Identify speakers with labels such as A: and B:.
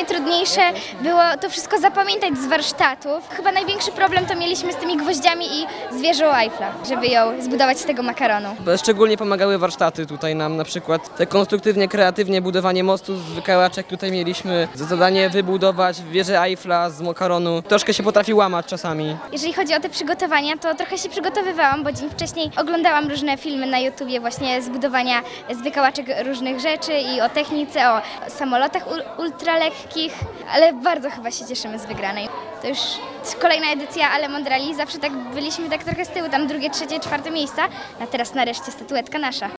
A: najtrudniejsze było to wszystko zapamiętać z warsztatów. Chyba największy problem to mieliśmy z tymi gwoździami i z wieżą Eiffla, żeby ją zbudować z tego makaronu.
B: Szczególnie pomagały warsztaty tutaj nam, na przykład te konstruktywnie, kreatywnie budowanie mostu z wykałaczek. Tutaj mieliśmy za zadanie wybudować wieżę Eiffla z makaronu. Troszkę się potrafi łamać czasami.
A: Jeżeli chodzi o te przygotowania, to trochę się przygotowywałam, bo dzień wcześniej oglądałam różne filmy na YouTubie właśnie z budowania z wykałaczek różnych rzeczy i o technice, o samolotach ultralekkich, ale bardzo chyba się cieszymy z wygranej. To już kolejna edycja Ale Mondrali, zawsze tak byliśmy tak trochę z tyłu, tam drugie, trzecie, czwarte miejsca, a teraz nareszcie statuetka nasza.